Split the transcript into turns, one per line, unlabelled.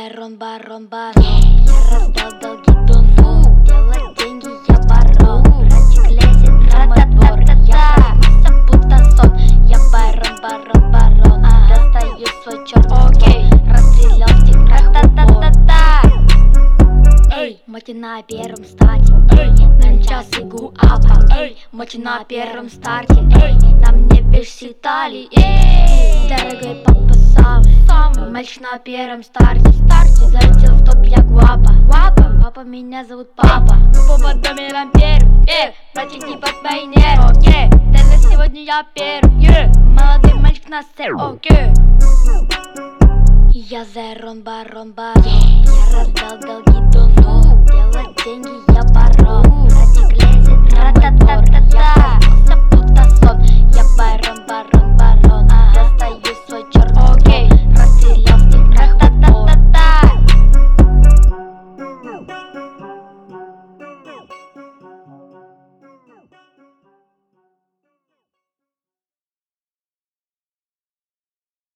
Зерон, барон, барон. Я раздал долги Дуну. Делать деньги я барон. Братик лезет на мой двор. Я проснулся, будто сон. Я барон, барон, барон. Достаю свой черный расстрелял всех нахуй упор. Эй, мочи на первом старте. Эй, на час игу апа. Эй, мочи на первом старте. Эй, на мне вещи Италии. Эй, дорогой папа самый мальчик на первом старте. Залетел в топ, я гуапа. Папа, меня зовут папа. Папа домером первым. Братик, не под мои нервы. Даже сегодня я первый. Молодой мальчик на сцене. Я Зерон, барон, барон. Я раздал долги Дуну. Делать деньги я барон.